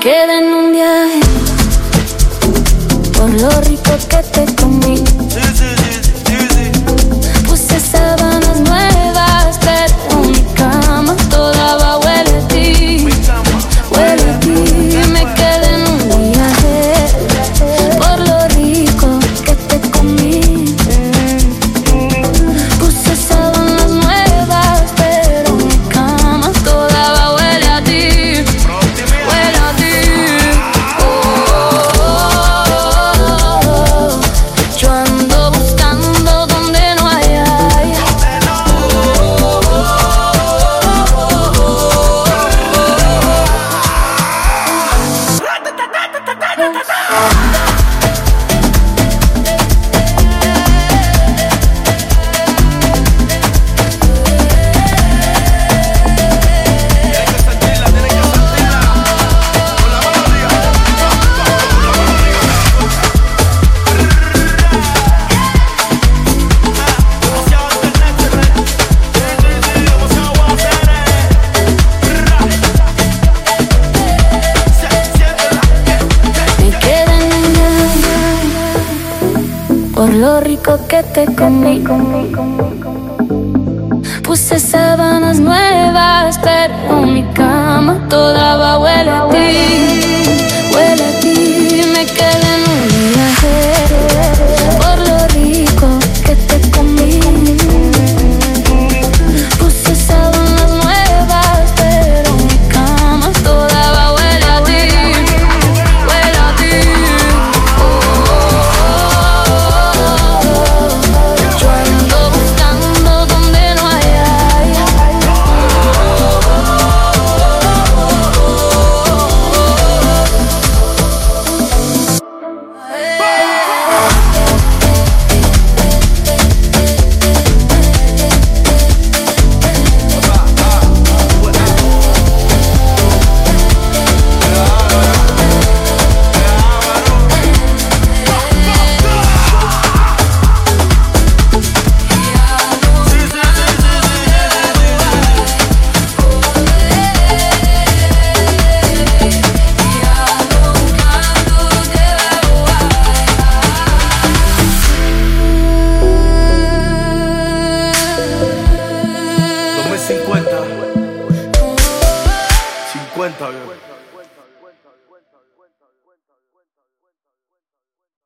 quedé en un viaje por lo rico que te comí. Puse sábanas nuevas, pero mi cama toda va huele a ti. Huele a ti. Me quedé en un viaje por lo rico que te comí. Puse sábanas nuevas, pero mi cama toda va huele a ti. Huele a ti. Yo ando buscando donde no hay. Por lo rico que te comí. Puse sábanas nuevas, pero mi cama toda va huele a ti. Huele a ti. Me quedé en un viaje por lo rico que te comí. Puse sábanas nuevas, pero mi cama toda va huele a ti. Huele a ti. Yo ando buscando donde no hay. Cincuenta, bien.